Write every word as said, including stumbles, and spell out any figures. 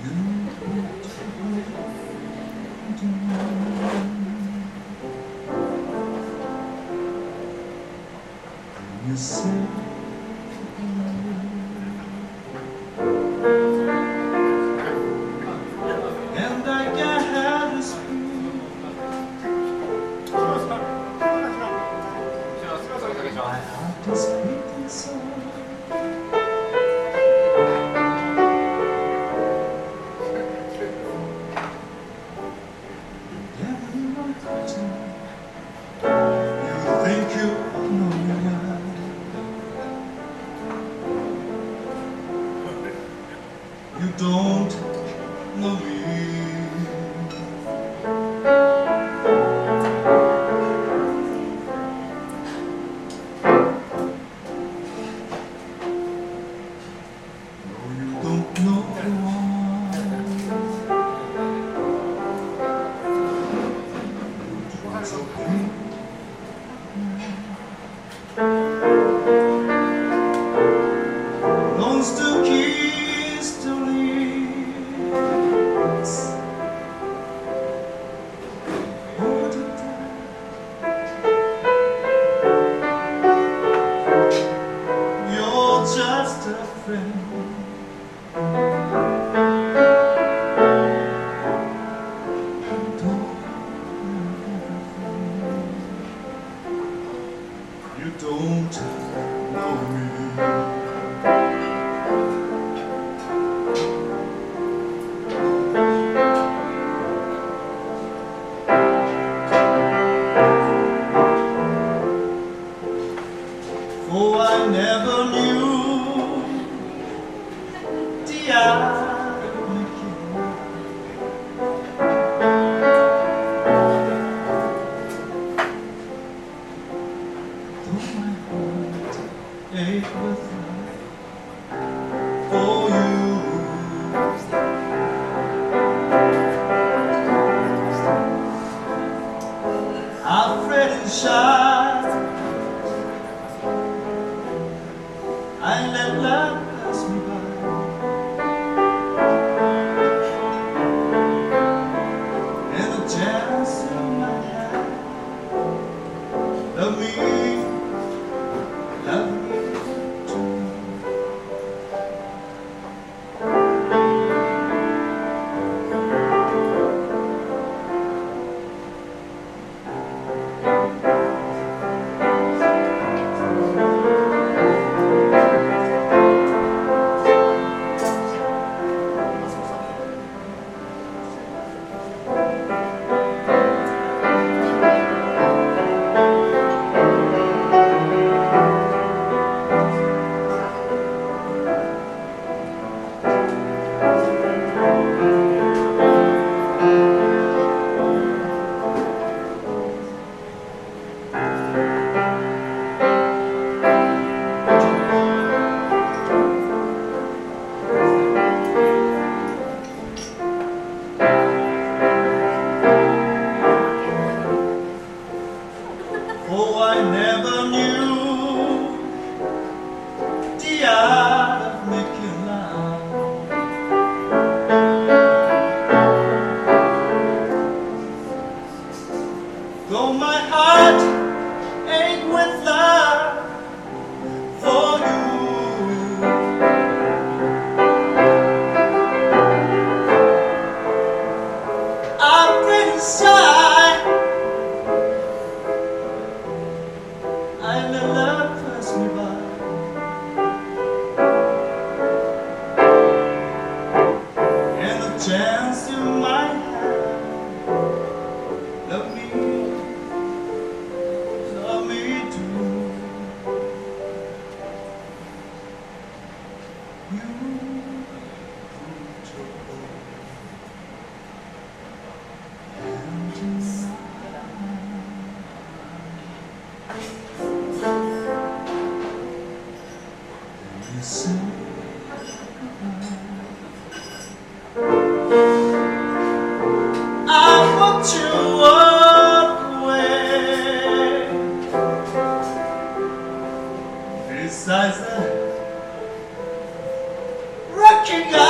You say and I can't have this feeling. My heart is beating so. Never you want to. You think you know me well. You don't know me. No, you don't know why. It's okay. Longs to kiss to lips, hold it down. You're just a friend. You don't know me. Oh, I never knew the irony. Though my heart ached with love for you, I fret and shy. I let love pass me by, and the chance you might have. Love me, love me too. Oh, I never knew the art of making love. Though my heart ached with love for you, I fret inside. I let love pass me by, and the chance you might have. Love me, love me too. You put your hand in mine. You say I want to walk away. Besides that, rocking